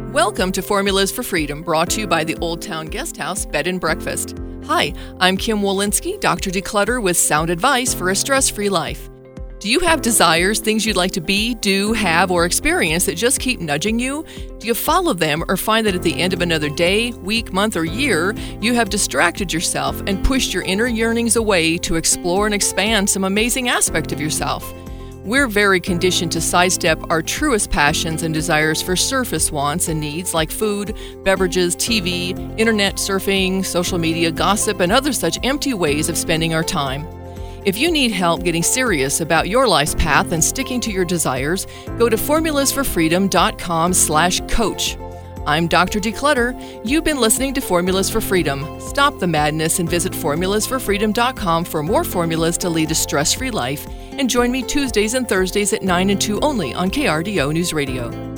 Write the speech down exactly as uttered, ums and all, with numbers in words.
Welcome to Formulas for Freedom, brought to you by the Old Town Guest House Bed and Breakfast. Hi, I'm Kim Wolinski, Doctor Declutter, with sound advice for a stress-free life. Do you have desires, things you'd like to be, do, have, or experience that just keep nudging you? Do you follow them or find that at the end of another day, week, month, or year, you have distracted yourself and pushed your inner yearnings away to explore and expand some amazing aspect of yourself? We're very conditioned to sidestep our truest passions and desires for surface wants and needs like food, beverages, T V, internet surfing, social media, gossip, and other such empty ways of spending our time. If you need help getting serious about your life's path and sticking to your desires, go to formulas for freedom dot com slash coach. I'm Doctor Declutter. You've been listening to Formulas for Freedom. Stop the madness and visit formulas for freedom dot com for more formulas to lead a stress-free life. And join me Tuesdays and Thursdays at nine and two only on K R D O News Radio.